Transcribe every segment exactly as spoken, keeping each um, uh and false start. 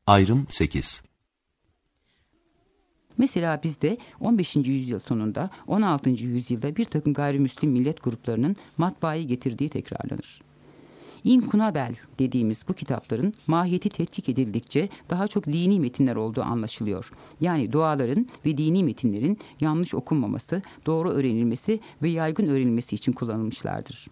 Ayrım sekiz. Mesela bizde on beşinci yüzyıl sonunda on altıncı yüzyılda bir takım gayrimüslim millet gruplarının matbaayı getirdiği tekrarlanır. İnkunabel dediğimiz bu kitapların mahiyeti tetkik edildikçe daha çok dini metinler olduğu anlaşılıyor. Yani duaların ve dini metinlerin yanlış okunmaması, doğru öğrenilmesi ve yaygın öğrenilmesi için kullanılmışlardır.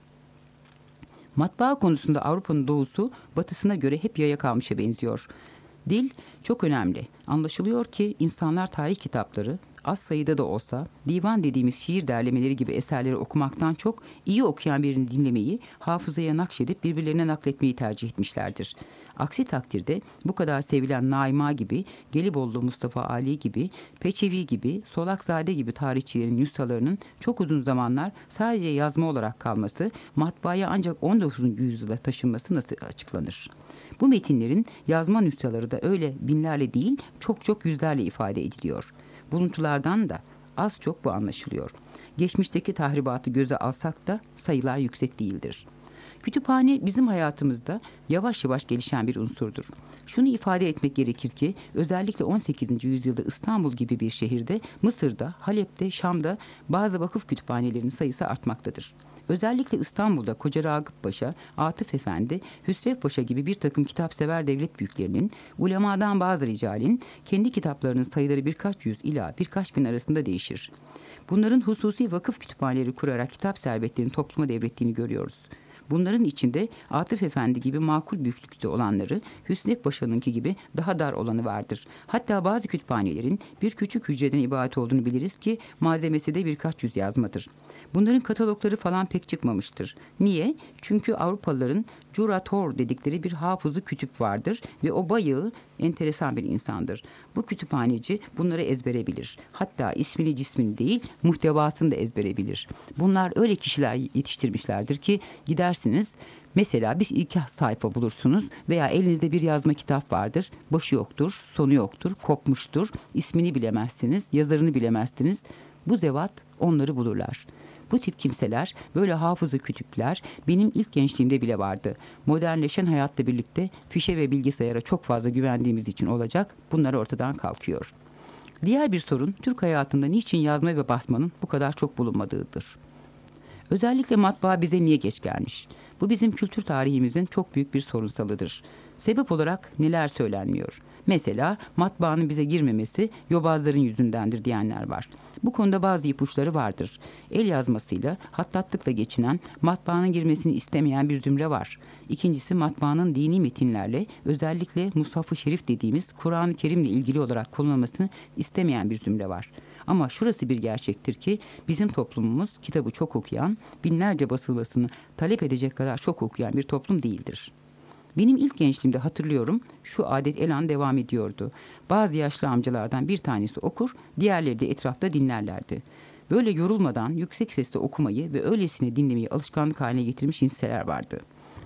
Matbaa konusunda Avrupa'nın doğusu batısına göre hep yaya kalmışa benziyor. Dil çok önemli. Anlaşılıyor ki insanlar tarih kitapları, az sayıda da olsa divan dediğimiz şiir derlemeleri gibi eserleri okumaktan çok iyi okuyan birini dinlemeyi, hafızaya nakşedip birbirlerine nakletmeyi tercih etmişlerdir. Aksi takdirde bu kadar sevilen Naima gibi, Gelibolu Mustafa Ali gibi, Peçevi gibi, Solakzade gibi tarihçilerin nüshalarının çok uzun zamanlar sadece yazma olarak kalması, matbaaya ancak on dokuzuncu yüzyıla taşınması nasıl açıklanır? Bu metinlerin yazma nüshaları da öyle binlerle değil, çok çok yüzlerle ifade ediliyor. Buluntulardan da az çok bu anlaşılıyor. Geçmişteki tahribatı göze alsak da sayılar yüksek değildir. Kütüphane bizim hayatımızda yavaş yavaş gelişen bir unsurdur. Şunu ifade etmek gerekir ki özellikle on sekizinci yüzyılda İstanbul gibi bir şehirde, Mısır'da, Halep'te, Şam'da bazı vakıf kütüphanelerinin sayısı artmaktadır. Özellikle İstanbul'da Koca Ragıp Paşa, Atıf Efendi, Hüsrev Paşa gibi bir takım kitapsever devlet büyüklerinin, ulemadan bazı ricalin kendi kitaplarının sayıları birkaç yüz ila birkaç bin arasında değişir. Bunların hususi vakıf kütüphaneleri kurarak kitap servetlerini topluma devrettiğini görüyoruz. Bunların içinde Atıf Efendi gibi makul büyüklükte olanları, Hüsrev Paşa'nınki gibi daha dar olanı vardır. Hatta bazı kütüphanelerin bir küçük hücreden ibaret olduğunu biliriz ki malzemesi de birkaç yüz yazmadır. Bunların katalogları falan pek çıkmamıştır. Niye? Çünkü Avrupalıların curator dedikleri bir hafızı kütüp vardır ve o bayağı enteresan bir insandır. Bu kütüphaneci bunları ezbere bilir. Hatta ismini cismini değil, muhtevasını da ezbere bilir. Bunlar öyle kişiler yetiştirmişlerdir ki gidersiniz, mesela bir iki sayfa bulursunuz veya elinizde bir yazma kitap vardır. Başı yoktur, sonu yoktur, kopmuştur, ismini bilemezsiniz, yazarını bilemezsiniz. Bu zevat onları bulurlar. Bu tip kimseler, böyle hafızı kütüpler benim ilk gençliğimde bile vardı. Modernleşen hayatla birlikte fişe ve bilgisayara çok fazla güvendiğimiz için olacak, bunlar ortadan kalkıyor. Diğer bir sorun, Türk hayatında niçin yazma ve basmanın bu kadar çok bulunmadığıdır. Özellikle matbaa bize niye geç gelmiş? Bu bizim kültür tarihimizin çok büyük bir sorunsalıdır. Sebep olarak neler söylenmiyor? Mesela matbaanın bize girmemesi yobazların yüzündendir diyenler var. Bu konuda bazı ipuçları vardır. El yazmasıyla, hattatlıkla geçinen, matbaanın girmesini istemeyen bir zümre var. İkincisi, matbaanın dini metinlerle, özellikle Mushaf-ı Şerif dediğimiz Kur'an-ı Kerim'le ilgili olarak kullanılmasını istemeyen bir zümre var. Ama şurası bir gerçektir ki bizim toplumumuz kitabı çok okuyan, binlerce basılmasını talep edecek kadar çok okuyan bir toplum değildir. Benim ilk gençliğimde hatırlıyorum, şu adet elan devam ediyordu. Bazı yaşlı amcalardan bir tanesi okur, diğerleri de etrafta dinlerlerdi. Böyle yorulmadan yüksek sesle okumayı ve öylesine dinlemeyi alışkanlık haline getirmiş inseler vardı.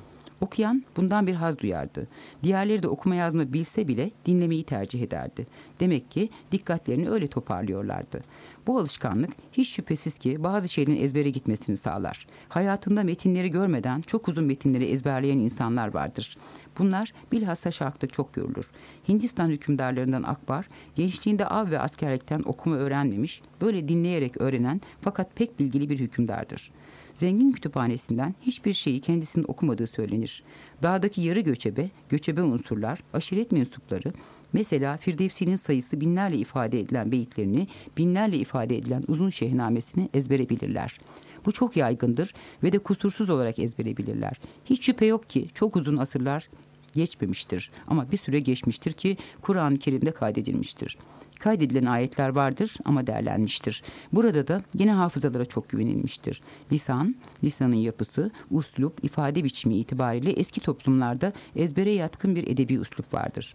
Okuyan bundan bir haz duyardı. Diğerleri de okuma yazma bilse bile dinlemeyi tercih ederdi. Demek ki dikkatlerini öyle toparlıyorlardı. Bu alışkanlık hiç şüphesiz ki bazı şeylerin ezbere gitmesini sağlar. Hayatında metinleri görmeden çok uzun metinleri ezberleyen insanlar vardır. Bunlar bilhassa Şark'ta çok görülür. Hindistan hükümdarlarından Akbar, gençliğinde av ve askerlikten okuma öğrenmemiş, böyle dinleyerek öğrenen fakat pek bilgili bir hükümdardır. Zengin kütüphanesinden hiçbir şeyi kendisinin okumadığı söylenir. Dağdaki yarı göçebe, göçebe unsurlar, aşiret mensupları, mesela Firdevsi'nin sayısı binlerle ifade edilen beyitlerini, binlerle ifade edilen uzun şehnamesini ezbere bilirler. Bu çok yaygındır ve de kusursuz olarak ezbere bilirler. Hiç şüphe yok ki çok uzun asırlar geçmemiştir ama bir süre geçmiştir ki Kur'an-ı Kerim'de kaydedilmiştir. Kaydedilen ayetler vardır ama derlenmiştir. Burada da yine hafızalara çok güvenilmiştir. Lisan, lisanın yapısı, uslup, ifade biçimi itibariyle eski toplumlarda ezbere yatkın bir edebi uslup vardır.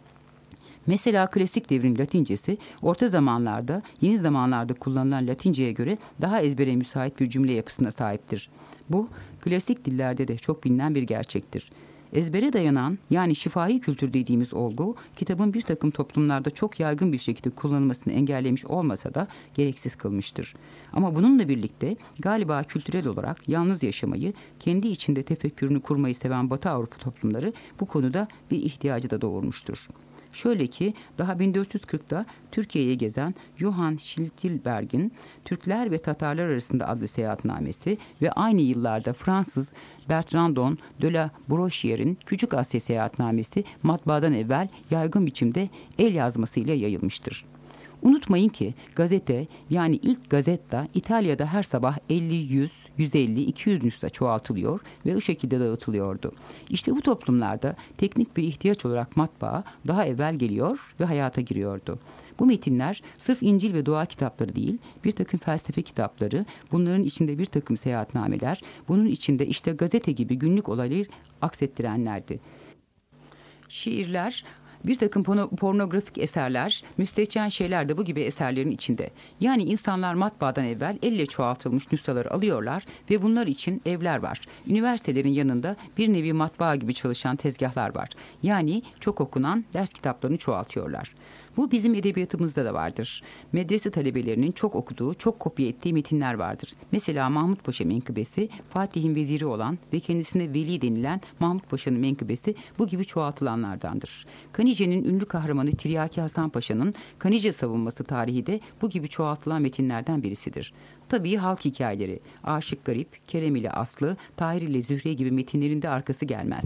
Mesela klasik devrin Latincesi, orta zamanlarda, yeni zamanlarda kullanılan Latinceye göre daha ezbere müsait bir cümle yapısına sahiptir. Bu, klasik dillerde de çok bilinen bir gerçektir. Ezbere dayanan, yani şifahi kültür dediğimiz olgu, kitabın bir takım toplumlarda çok yaygın bir şekilde kullanılmasını engellemiş olmasa da gereksiz kılmıştır. Ama bununla birlikte galiba kültürel olarak yalnız yaşamayı, kendi içinde tefekkürünü kurmayı seven Batı Avrupa toplumları bu konuda bir ihtiyacı da doğurmuştur. Şöyle ki daha bin dört yüz kırkta Türkiye'yi gezen Johann Schiltilberg'in Türkler ve Tatarlar arasında adlı seyahatnamesi ve aynı yıllarda Fransız Bertrandon de la Brochiere'in Küçük Asya seyahatnamesi matbaadan evvel yaygın biçimde el yazmasıyla yayılmıştır. Unutmayın ki gazete, yani ilk gazetta İtalya'da her sabah elli, yüz, yüz elli, iki yüz nüsha çoğaltılıyor ve o şekilde dağıtılıyordu. İşte bu toplumlarda teknik bir ihtiyaç olarak matbaa daha evvel geliyor ve hayata giriyordu. Bu metinler sırf İncil ve dua kitapları değil, bir takım felsefe kitapları, bunların içinde bir takım seyahatnameler, bunun içinde işte gazete gibi günlük olayları aksettirenlerdi. Şiirler, bir takım pornografik eserler, müstehcen şeyler de bu gibi eserlerin içinde. Yani insanlar matbaadan evvel elle çoğaltılmış nüshaları alıyorlar ve bunlar için evler var. Üniversitelerin yanında bir nevi matbaa gibi çalışan tezgahlar var. Yani çok okunan ders kitaplarını çoğaltıyorlar. Bu bizim edebiyatımızda da vardır. Medrese talebelerinin çok okuduğu, çok kopya ettiği metinler vardır. Mesela Mahmut Paşa menkıbesi, Fatih'in veziri olan ve kendisine veli denilen Mahmut Paşa'nın menkıbesi bu gibi çoğaltılanlardandır. Kanice'nin ünlü kahramanı Tiryaki Hasan Paşa'nın Kanice savunması tarihi de bu gibi çoğaltılan metinlerden birisidir. Tabii halk hikayeleri, Aşık Garip, Kerem ile Aslı, Tahir ile Zühre gibi metinlerin de arkası gelmez.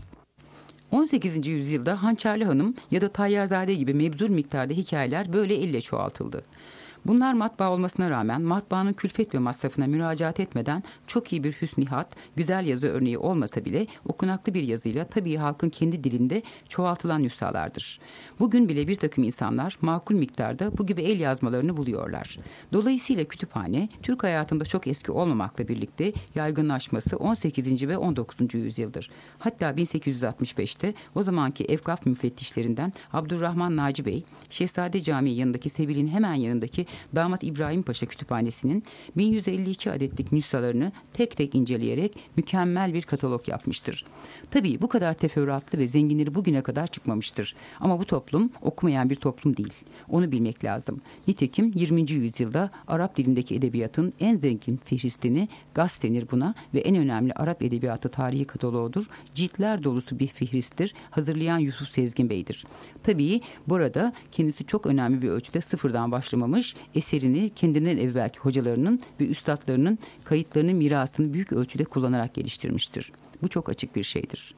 on sekizinci yüzyılda Hançerli Hanım ya da Tayyarzade gibi mebzul miktarda hikayeler böyle elle çoğaltıldı. Bunlar matbaa olmasına rağmen matbaanın külfet ve masrafına müracaat etmeden çok iyi bir hüsnihat, güzel yazı örneği olmasa bile okunaklı bir yazıyla tabii halkın kendi dilinde çoğaltılan nüshalardır. Bugün bile bir takım insanlar makul miktarda bu gibi el yazmalarını buluyorlar. Dolayısıyla kütüphane, Türk hayatında çok eski olmamakla birlikte yaygınlaşması on sekizinci ve on dokuzuncu yüzyıldır. Hatta bin sekiz yüz altmış beşte o zamanki Evkaf müfettişlerinden Abdurrahman Naci Bey, Şehzade Camii yanındaki Sebil'in hemen yanındaki Damat İbrahim Paşa Kütüphanesi'nin bin yüz elli iki adetlik nüshalarını tek tek inceleyerek mükemmel bir katalog yapmıştır. Tabii bu kadar teferruatlı ve zenginleri bugüne kadar çıkmamıştır. Ama bu toplum okumayan bir toplum değil. Onu bilmek lazım. Nitekim yirminci yüzyılda Arap dilindeki edebiyatın en zengin fihristini Gaz denir buna ve en önemli Arap edebiyatı tarihi kataloğudur. Ciltler dolusu bir fihristtir. Hazırlayan Yusuf Sezgin Bey'dir. Tabii burada kendisi çok önemli bir ölçüde sıfırdan başlamamış, eserini kendinden evvelki hocalarının ve üstadlarının kayıtlarının mirasını büyük ölçüde kullanarak geliştirmiştir. Bu çok açık bir şeydir.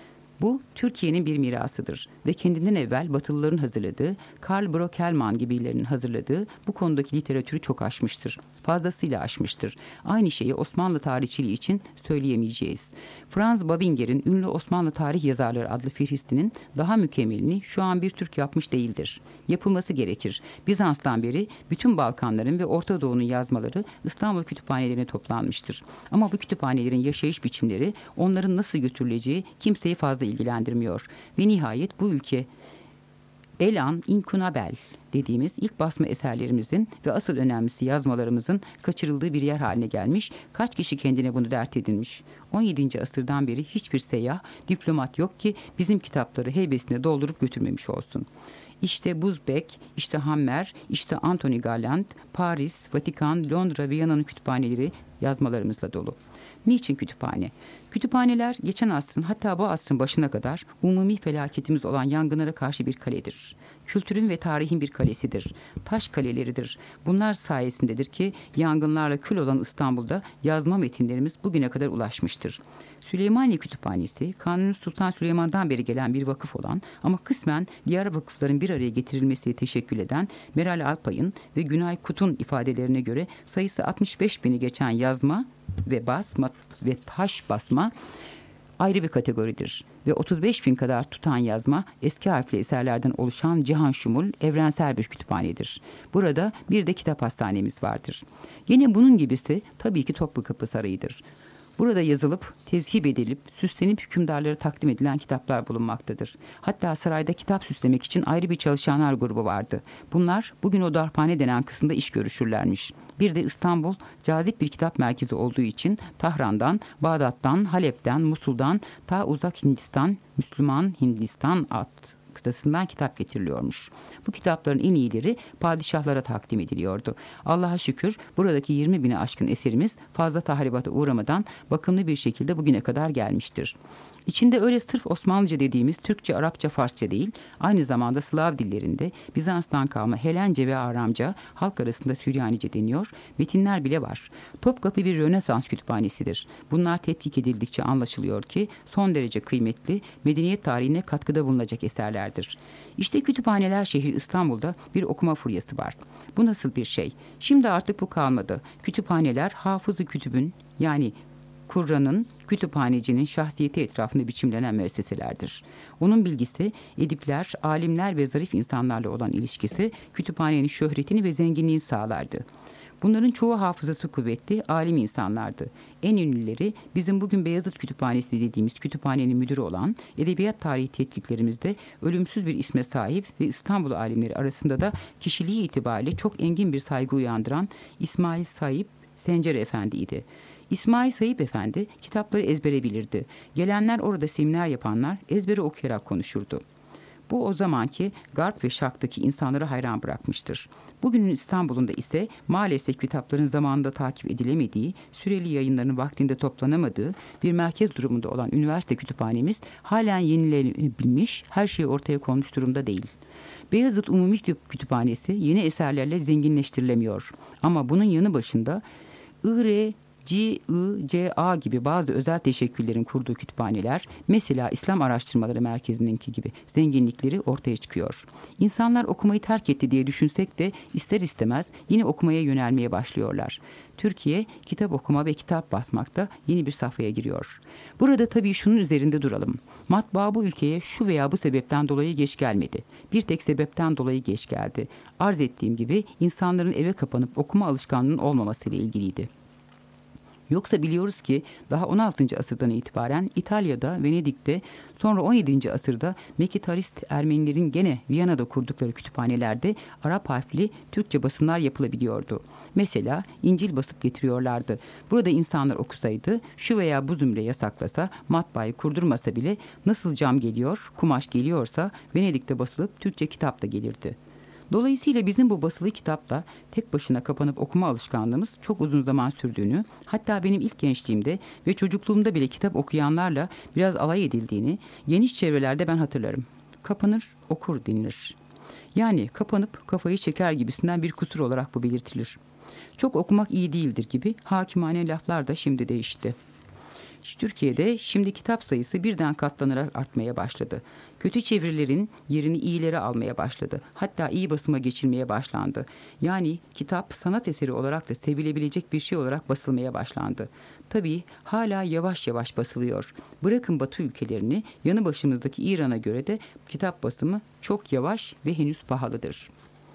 Bu Türkiye'nin bir mirasıdır ve kendinden evvel Batılıların hazırladığı, Karl Brockelmann gibilerinin hazırladığı bu konudaki literatürü çok aşmıştır. Fazlasıyla aşmıştır. Aynı şeyi Osmanlı tarihçiliği için söyleyemeyeceğiz. Franz Babinger'in ünlü Osmanlı Tarih Yazarları adlı fihristinin daha mükemmelini şu an bir Türk yapmış değildir. Yapılması gerekir. Bizans'tan beri bütün Balkanların ve Orta Doğu'nun yazmaları İstanbul kütüphanelerine toplanmıştır. Ama bu kütüphanelerin yaşayış biçimleri, onların nasıl götürüleceği kimseyi fazla ilgilendirmiyor. Ve nihayet bu ülke Elan Incunabel dediğimiz ilk basma eserlerimizin ve asıl önemlisi yazmalarımızın kaçırıldığı bir yer haline gelmiş, kaç kişi kendine bunu dert edinmiş. on yedinci asırdan beri hiçbir seyyah, diplomat yok ki bizim kitapları heybesine doldurup götürmemiş olsun. İşte Buzbek, işte Hammer, işte Anthony Galland, Paris, Vatikan, Londra, Viyana'nın kütüphaneleri yazmalarımızla dolu. Niçin kütüphane? Kütüphaneler geçen asrın hatta bu asrın başına kadar umumi felaketimiz olan yangınlara karşı bir kaledir. Kültürün ve tarihin bir kalesidir. Taş kaleleridir. Bunlar sayesindedir ki yangınlarla kül olan İstanbul'da yazma metinlerimiz bugüne kadar ulaşmıştır. Süleymaniye Kütüphanesi, Kanuni Sultan Süleyman'dan beri gelen bir vakıf olan ama kısmen diğer vakıfların bir araya getirilmesiyle teşekkül eden Meral Alpay'ın ve Günay Kut'un ifadelerine göre sayısı altmış beş bini geçen yazma ve basma ve taş basma ayrı bir kategoridir ve otuz beş bin kadar tutan yazma eski harfli eserlerden oluşan cihan şumul evrensel bir kütüphanedir. Burada bir de kitap hastanemiz vardır. Yine bunun gibisi tabii ki Topkapı Sarayı'dır. Burada yazılıp, tezhip edilip, süslenip hükümdarlara takdim edilen kitaplar bulunmaktadır. Hatta sarayda kitap süslemek için ayrı bir çalışanlar grubu vardı. Bunlar bugün o darphane denen kısımda iş görüşürlermiş. Bir de İstanbul cazip bir kitap merkezi olduğu için Tahran'dan, Bağdat'tan, Halep'ten, Musul'dan ta uzak Hindistan, Müslüman Hindistan at kıtasından kitap getiriliyormuş. Bu kitapların en iyileri padişahlara takdim ediliyordu. Allah'a şükür buradaki yirmi bine aşkın eserimiz fazla tahribata uğramadan bakımlı bir şekilde bugüne kadar gelmiştir. İçinde öyle sırf Osmanlıca dediğimiz Türkçe, Arapça, Farsça değil, aynı zamanda Slav dillerinde Bizans'tan kalma Helence ve Aramca, halk arasında Süryanice deniyor, metinler bile var. Topkapı bir Rönesans kütüphanesidir. Bunlar tetkik edildikçe anlaşılıyor ki son derece kıymetli, medeniyet tarihine katkıda bulunacak eserlerdir. İşte kütüphaneler şehri İstanbul'da bir okuma furyası var. Bu nasıl bir şey? Şimdi artık bu kalmadı. Kütüphaneler Hafız-ı Kütüb'ün, yani Kur'an'ın, kütüphanecinin şahsiyeti etrafında biçimlenen müesseselerdir. Onun bilgisi, edipler, alimler ve zarif insanlarla olan ilişkisi kütüphanenin şöhretini ve zenginliğini sağlardı. Bunların çoğu hafızası kuvvetli, alim insanlardı. En ünlüleri bizim bugün Beyazıt Kütüphanesi dediğimiz kütüphanenin müdürü olan, edebiyat tarihi tetkiklerimizde ölümsüz bir isme sahip ve İstanbul alimleri arasında da kişiliği itibariyle çok engin bir saygı uyandıran İsmail Saip Sencer Efendi'ydi. İsmail Saip Efendi kitapları ezbere bilirdi. Gelenler, orada seminer yapanlar ezbere okuyarak konuşurdu. Bu o zamanki Garp ve Şark'taki insanları hayran bırakmıştır. Bugünün İstanbul'unda ise maalesef kitapların zamanında takip edilemediği, süreli yayınların vaktinde toplanamadığı bir merkez durumunda olan üniversite kütüphanemiz halen yenilebilmiş, her şey ortaya konmuş durumda değil. Beyazıt Umumi Kütüphanesi yeni eserlerle zenginleştirilemiyor. Ama bunun yanı başında I R G I C A gibi bazı özel teşekküllerin kurduğu kütüphaneler, mesela İslam Araştırmaları Merkezi'ninki gibi zenginlikleri ortaya çıkıyor. İnsanlar okumayı terk etti diye düşünsek de ister istemez yine okumaya yönelmeye başlıyorlar. Türkiye kitap okuma ve kitap basmakta yeni bir safhaya giriyor. Burada tabii şunun üzerinde duralım. Matbaa bu ülkeye şu veya bu sebepten dolayı geç gelmedi. Bir tek sebepten dolayı geç geldi. Arz ettiğim gibi insanların eve kapanıp okuma alışkanlığının olmamasıyla ilgiliydi. Yoksa biliyoruz ki daha on altıncı asırdan itibaren İtalya'da, Venedik'te, sonra on yedinci asırda Mekkitarist Ermenilerin gene Viyana'da kurdukları kütüphanelerde Arap harfli Türkçe basımlar yapılabiliyordu. Mesela İncil basıp getiriyorlardı. Burada insanlar okusaydı, şu veya bu zümre yasaklasa, matbaayı kurdurmasa bile nasıl cam geliyor, kumaş geliyorsa Venedik'te basılıp Türkçe kitap da gelirdi. Dolayısıyla bizim bu basılı kitapla tek başına kapanıp okuma alışkanlığımız çok uzun zaman sürdüğünü, hatta benim ilk gençliğimde ve çocukluğumda bile kitap okuyanlarla biraz alay edildiğini geniş çevrelerde ben hatırlarım. Kapanır, okur denilir. Yani kapanıp kafayı çeker gibisinden bir kusur olarak bu belirtilir. Çok okumak iyi değildir gibi hakimane laflar da şimdi değişti. Türkiye'de şimdi kitap sayısı birden katlanarak artmaya başladı. Kötü çevirilerin yerini iyilere almaya başladı. Hatta iyi basıma geçilmeye başlandı. Yani kitap sanat eseri olarak da sevilebilecek bir şey olarak basılmaya başlandı. Tabii hala yavaş yavaş basılıyor. Bırakın Batı ülkelerini, yanı başımızdaki İran'a göre de kitap basımı çok yavaş ve henüz pahalıdır.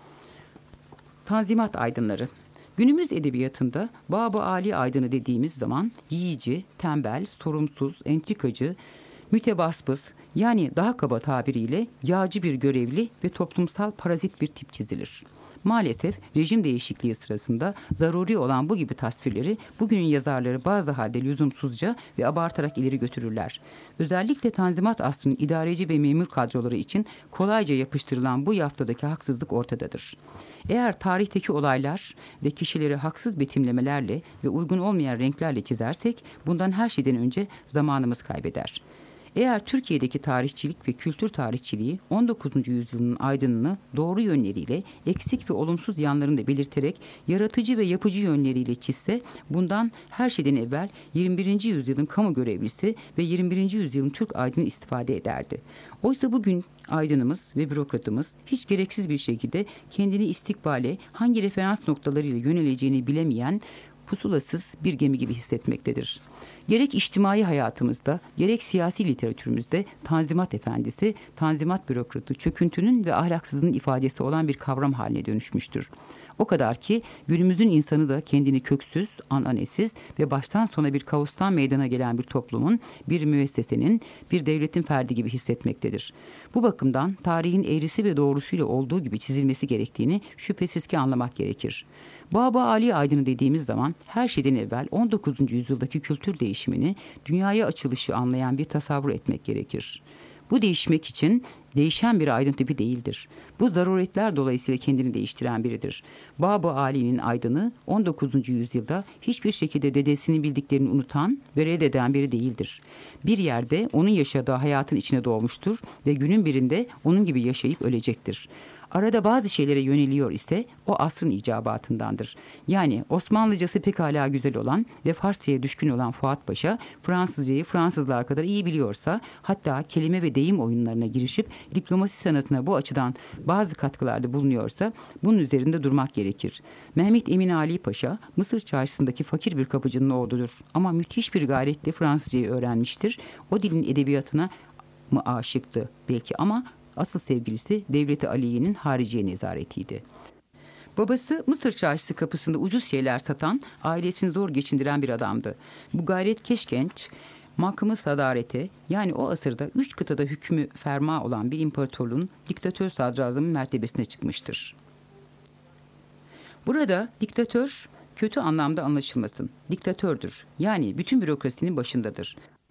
Tanzimat aydınları. Günümüz edebiyatında Bab-ı Ali aydını dediğimiz zaman yiyici, tembel, sorumsuz, entrikacı, mütebaspız, yani daha kaba tabiriyle yağcı bir görevli ve toplumsal parazit bir tip çizilir. Maalesef rejim değişikliği sırasında zaruri olan bu gibi tasvirleri bugünün yazarları bazı halde lüzumsuzca ve abartarak ileri götürürler. Özellikle Tanzimat asrının idareci ve memur kadroları için kolayca yapıştırılan bu yaftadaki haksızlık ortadadır. Eğer tarihteki olaylar ve kişileri haksız betimlemelerle ve uygun olmayan renklerle çizersek bundan her şeyden önce zamanımız kaybeder. Eğer Türkiye'deki tarihçilik ve kültür tarihçiliği on dokuzuncu yüzyılın aydınını doğru yönleriyle, eksik ve olumsuz yanlarını da belirterek yaratıcı ve yapıcı yönleriyle çizse, bundan her şeyden evvel yirmi birinci yüzyılın kamu görevlisi ve yirmi birinci yüzyılın Türk aydını istifade ederdi. Oysa bugün aydınımız ve bürokratımız hiç gereksiz bir şekilde kendini istikbale hangi referans noktalarıyla yöneleceğini bilemeyen pusulasız bir gemi gibi hissetmektedir. Gerek içtimai hayatımızda, gerek siyasi literatürümüzde Tanzimat efendisi, Tanzimat bürokratı çöküntünün ve ahlaksızlığın ifadesi olan bir kavram haline dönüşmüştür. O kadar ki günümüzün insanı da kendini köksüz, ananesiz ve baştan sona bir kaostan meydana gelen bir toplumun, bir müessesenin, bir devletin ferdi gibi hissetmektedir. Bu bakımdan tarihin eğrisi ve doğrusuyla olduğu gibi çizilmesi gerektiğini şüphesiz ki anlamak gerekir. Bab-ı Ali aydını dediğimiz zaman her şeyden evvel on dokuzuncu yüzyıldaki kültür değişimini, dünyaya açılışı anlayan bir tasavvur etmek gerekir. Bu değişmek için değişen bir aydın tipi değildir. Bu zaruretler dolayısıyla kendini değiştiren biridir. Bab-ı Ali'nin aydını on dokuzuncu yüzyılda hiçbir şekilde dedesinin bildiklerini unutan ve reddeden biri değildir. Bir yerde onun yaşadığı hayatın içine doğmuştur ve günün birinde onun gibi yaşayıp ölecektir. Arada bazı şeylere yöneliyor ise o asrın icabatındandır. Yani Osmanlıcası pekala güzel olan ve Farsçaya düşkün olan Fuat Paşa, Fransızcayı Fransızlar kadar iyi biliyorsa, hatta kelime ve deyim oyunlarına girişip diplomasi sanatına bu açıdan bazı katkılarda bulunuyorsa, bunun üzerinde durmak gerekir. Mehmet Emin Ali Paşa, Mısır çarşısındaki fakir bir kapıcının oğludur ama müthiş bir gayretle Fransızcayı öğrenmiştir. O dilin edebiyatına mı aşıktı belki ama asıl sevgilisi Devlet-i Aliye'nin hariciye nezaretiydi. Babası Mısır çarşısı kapısında ucuz şeyler satan, ailesini zor geçindiren bir adamdı. Bu gayret keşkenç, mahkamı sadarete, yani o asırda üç kıtada hükmü ferma olan bir imparatorluğun diktatör sadrazamın mertebesine çıkmıştır. Burada diktatör kötü anlamda anlaşılmasın. Diktatördür. Yani bütün bürokrasinin başındadır.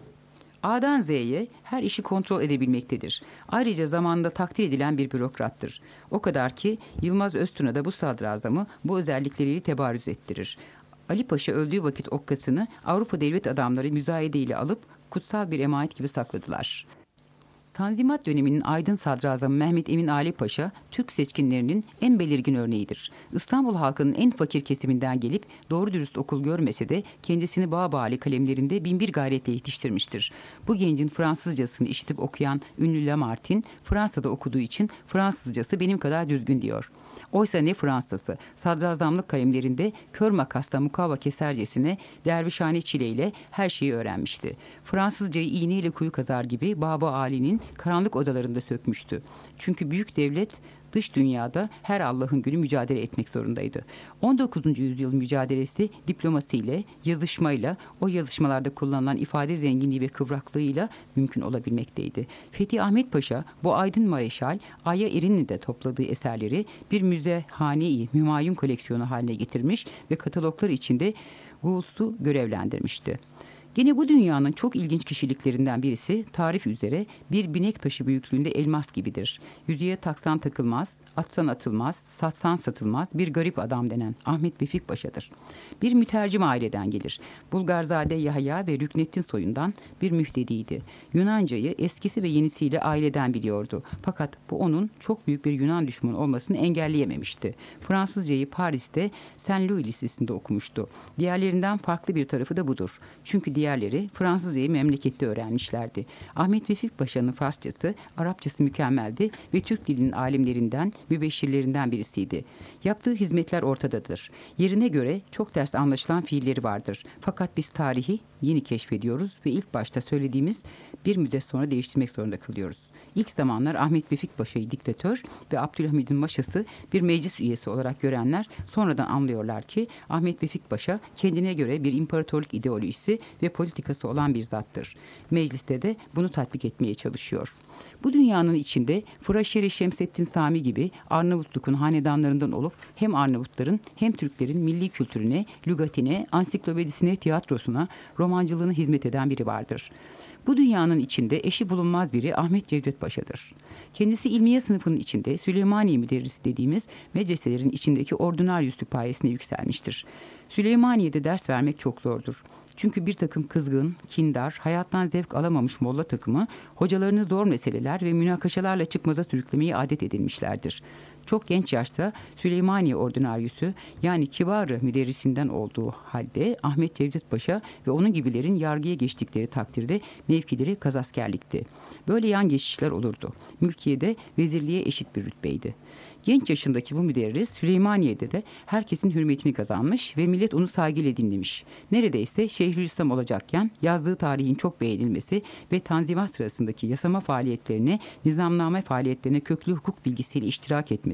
A'dan Z'ye her işi kontrol edebilmektedir. Ayrıca zamanında takdir edilen bir bürokrattır. O kadar ki Yılmaz Öztürk'e da bu sadrazamı bu özellikleriyle tebarüz ettirir. Ali Paşa öldüğü vakit okkasını Avrupa devlet adamları müzayede ile alıp kutsal bir emanet gibi sakladılar. Tanzimat döneminin aydın sadrazamı Mehmet Emin Ali Paşa, Türk seçkinlerinin en belirgin örneğidir. İstanbul halkının en fakir kesiminden gelip doğru dürüst okul görmese de kendisini Bağbali kalemlerinde binbir gayretle yetiştirmiştir. Bu gencin Fransızcasını işitip okuyan ünlü Lamartine, Fransa'da okuduğu için Fransızcası benim kadar düzgün diyor. Oysa ne Fransızı, sadrazamlık kalemlerinde kör makasla mukavva kesercesine dervişhane çileyle her şeyi öğrenmişti. Fransızcayı iğneyle kuyu kazar gibi Bab-ı Ali'nin karanlık odalarında sökmüştü. Çünkü büyük devlet dış dünyada her Allah'ın günü mücadele etmek zorundaydı. on dokuzuncu yüzyıl mücadelesi diplomasiyle, yazışmayla, o yazışmalarda kullanılan ifade zenginliği ve kıvraklığıyla mümkün olabilmekteydi. Fethi Ahmet Paşa, bu aydın mareşal, Aya Erinli'de topladığı eserleri bir müzehane-i Hümayun koleksiyonu haline getirmiş ve kataloglar içinde Gouls'u görevlendirmişti. Gene bu dünyanın çok ilginç kişiliklerinden birisi tarif üzere bir binek taşı büyüklüğünde elmas gibidir. Yüzüğe taksan takılmaz, atsan atılmaz, satsan satılmaz bir garip adam denen Ahmet Vefik Paşa'dır. Bir mütercim aileden gelir. Bulgarzade Yahya ve Rükneddin soyundan bir mühtediydi. Yunancayı eskisi ve yenisiyle aileden biliyordu. Fakat bu onun çok büyük bir Yunan düşmanı olmasını engelleyememişti. Fransızcayı Paris'te Saint Louis Lisesi'nde okumuştu. Diğerlerinden farklı bir tarafı da budur. Çünkü diğerleri Fransızcayı memlekette öğrenmişlerdi. Ahmet Vefik Paşa'nın Farsçası, Arapçası mükemmeldi ve Türk dilinin alimlerinden, mübeşşirlerinden birisiydi. Yaptığı hizmetler ortadadır. Yerine göre çok ters anlaşılan fiilleri vardır. Fakat biz tarihi yeni keşfediyoruz ve ilk başta söylediğimiz bir müddet sonra değiştirmek zorunda kalıyoruz. İlk zamanlar Ahmet Vefik Paşa'yı diktatör ve Abdülhamid'in maşası bir meclis üyesi olarak görenler sonradan anlıyorlar ki Ahmet Vefik Paşa kendine göre bir imparatorluk ideolojisi ve politikası olan bir zattır. Mecliste de bunu tatbik etmeye çalışıyor. Bu dünyanın içinde Fıraşeri Şemseddin Sami gibi Arnavutluk'un hanedanlarından olup hem Arnavutların hem Türklerin milli kültürüne, lügatine, ansiklopedisine, tiyatrosuna, romancılığına hizmet eden biri vardır. Bu dünyanın içinde eşi bulunmaz biri Ahmet Cevdet Paşa'dır. Kendisi ilmiye sınıfının içinde Süleymaniye müderrisi dediğimiz medreselerin içindeki ordinaryüslük payesine yükselmiştir. Süleymaniye'de ders vermek çok zordur. Çünkü bir takım kızgın, kindar, hayattan zevk alamamış molla takımı hocalarını zor meseleler ve münakaşalarla çıkmaza sürüklemeyi adet edinmişlerdir. Çok genç yaşta Süleymaniye ordinaryüsü yani kibar müderrisinden olduğu halde Ahmet Cevdet Paşa ve onun gibilerin yargıya geçtikleri takdirde mevkileri kazaskerlikti. Böyle yan geçişler olurdu. Mülkiye'de vezirliğe eşit bir rütbeydi. Genç yaşındaki bu müderris Süleymaniye'de de herkesin hürmetini kazanmış ve millet onu saygıyla dinlemiş. Neredeyse Şeyhülislam olacakken yazdığı tarihin çok beğenilmesi ve Tanzimat sırasındaki yasama faaliyetlerine, nizamname faaliyetlerine köklü hukuk bilgisiyle iştirak etmesi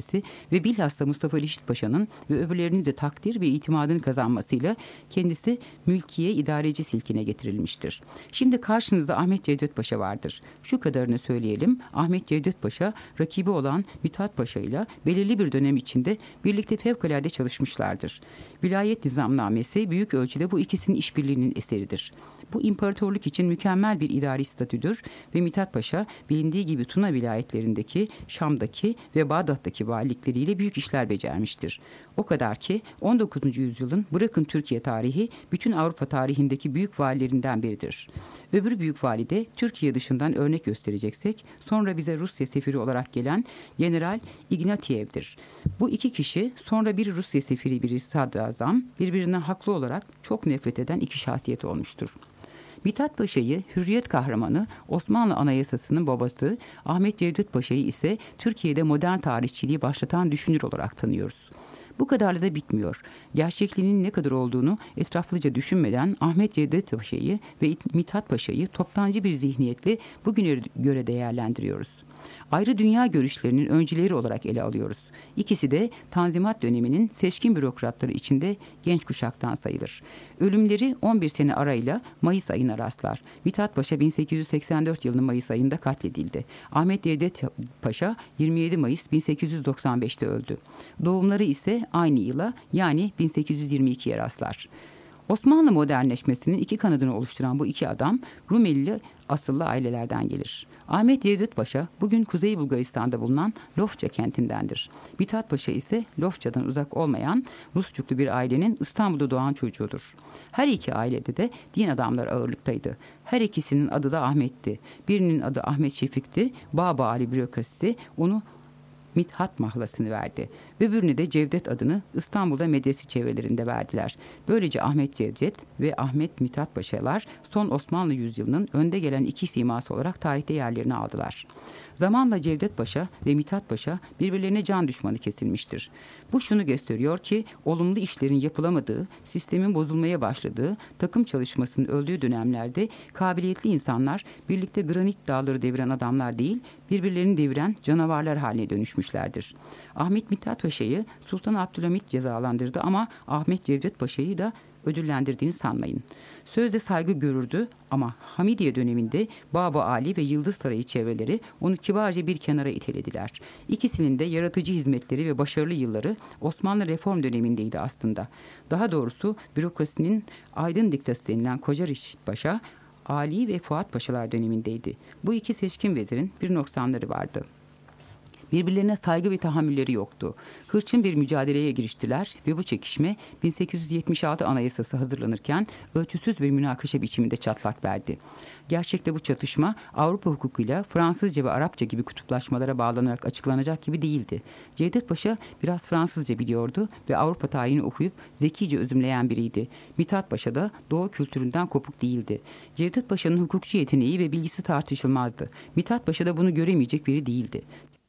etmesi ve bilhassa Mustafa Reşit Paşa'nın ve öbürlerinin de takdir ve itimadını kazanmasıyla kendisi mülkiye idareci silkine getirilmiştir. Şimdi karşınızda Ahmet Cevdet Paşa vardır. Şu kadarını söyleyelim. Ahmet Cevdet Paşa rakibi olan Mithat Paşa ile belirli bir dönem içinde birlikte fevkalade çalışmışlardır. Vilayet nizamnamesi büyük ölçüde bu ikisinin işbirliğinin eseridir. Bu imparatorluk için mükemmel bir idari statüdür ve Mithat Paşa bilindiği gibi Tuna vilayetlerindeki, Şam'daki ve Bağdat'taki valilikleriyle büyük işler becermiştir. O kadar ki on dokuzuncu yüzyılın bırakın Türkiye tarihi bütün Avrupa tarihindeki büyük valilerinden biridir. Öbür büyük vali de Türkiye dışından örnek göstereceksek sonra bize Rusya sefiri olarak gelen General Ignatiev'dir. Bu iki kişi sonra biri Rusya sefiri biri sadrazam birbirinden haklı olarak çok nefret eden iki şahsiyet olmuştur. Mithat Paşa'yı Hürriyet kahramanı, Osmanlı Anayasası'nın babası, Ahmet Cevdet Paşa'yı ise Türkiye'de modern tarihçiliği başlatan düşünür olarak tanıyoruz. Bu kadarla da bitmiyor. Gerçekliğinin ne kadar olduğunu etraflıca düşünmeden Ahmet Cevdet Paşa'yı ve Mithat Paşa'yı toptancı bir zihniyetle bugüne göre değerlendiriyoruz. Ayrı dünya görüşlerinin öncüleri olarak ele alıyoruz. İkisi de Tanzimat döneminin seçkin bürokratları içinde genç kuşaktan sayılır. Ölümleri on bir sene arayla Mayıs ayına rastlar. Mithat Paşa bin sekiz yüz seksen dört yılının Mayıs ayında katledildi. Ahmet Cevdet Paşa yirmi yedi Mayıs bin sekiz yüz doksan beşte öldü. Doğumları ise aynı yıla yani bin sekiz yüz yirmi ikiye rastlar. Osmanlı modernleşmesinin iki kanadını oluşturan bu iki adam Rumeli asıllı ailelerden gelir. Ahmet Cevdet Paşa bugün Kuzey Bulgaristan'da bulunan Lofça kentindendir. Mithat Paşa ise Lofça'dan uzak olmayan Rusçuklu bir ailenin İstanbul'da doğan çocuğudur. Her iki ailede de din adamları ağırlıktaydı. Her ikisinin adı da Ahmet'ti. Birinin adı Ahmet Şefik'ti. Baba Ali bürokrasisi onu Mithat mahlasını verdi. Öbürüne de Cevdet adını İstanbul'da medrese çevrelerinde verdiler. Böylece Ahmet Cevdet ve Ahmet Mithat Paşalar son Osmanlı yüzyılının önde gelen iki siması olarak tarihte yerlerini aldılar. Zamanla Cevdet Paşa ve Mithat Paşa birbirlerine can düşmanı kesilmiştir. Bu şunu gösteriyor ki olumlu işlerin yapılamadığı, sistemin bozulmaya başladığı, takım çalışmasının öldüğü dönemlerde kabiliyetli insanlar birlikte granit dağları deviren adamlar değil, birbirlerini deviren canavarlar haline dönüşmüşlerdir. Ahmet Mithat Paşa'yı Sultan Abdülhamit cezalandırdı ama Ahmet Cevdet Paşa'yı da ödüllendirdiğini sanmayın. Sözde saygı görürdü ama Hamidiye döneminde Baba Ali ve Yıldız Sarayı çevreleri onu kibarca bir kenara itelediler. İkisinin de yaratıcı hizmetleri ve başarılı yılları Osmanlı reform dönemindeydi aslında. Daha doğrusu bürokrasinin aydın diktası denilen Koca Reşit Paşa, Ali ve Fuat Paşalar dönemindeydi. Bu iki seçkin vezirin bir noksanları vardı. Birbirlerine saygı ve tahammülleri yoktu. Hırçın bir mücadeleye giriştiler ve bu çekişme bin sekiz yüz yetmiş altı Anayasası hazırlanırken ölçüsüz bir münakaşa biçiminde çatlak verdi. Gerçekte bu çatışma Avrupa hukukuyla Fransızca ve Arapça gibi kutuplaşmalara bağlanarak açıklanacak gibi değildi. Cevdet Paşa biraz Fransızca biliyordu ve Avrupa tarihini okuyup zekice özümleyen biriydi. Mithat Paşa da Doğu kültüründen kopuk değildi. Cevdet Paşa'nın hukukçu yeteneği ve bilgisi tartışılmazdı. Mithat Paşa da bunu göremeyecek biri değildi.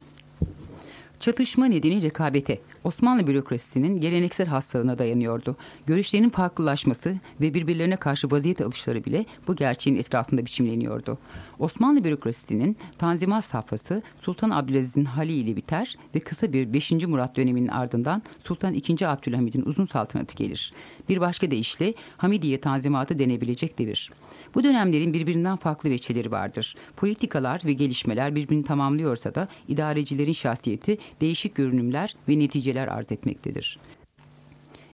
Çatışma nedeni rekabete, Osmanlı bürokrasisinin geleneksel hastalığına dayanıyordu. Görüşlerinin farklılaşması ve birbirlerine karşı vaziyet alışları bile bu gerçeğin etrafında biçimleniyordu. Osmanlı bürokrasisinin Tanzimat safhası Sultan Abdülaziz'in hali ile biter ve kısa bir beşinci Murat döneminin ardından Sultan ikinci Abdülhamid'in uzun saltanatı gelir. Bir başka deyişle Hamidiye Tanzimatı denebilecek devir. Bu dönemlerin birbirinden farklı veçeleri vardır. Politikalar ve gelişmeler birbirini tamamlıyorsa da idarecilerin şahsiyeti değişik görünümler ve neticeler arz etmektedir.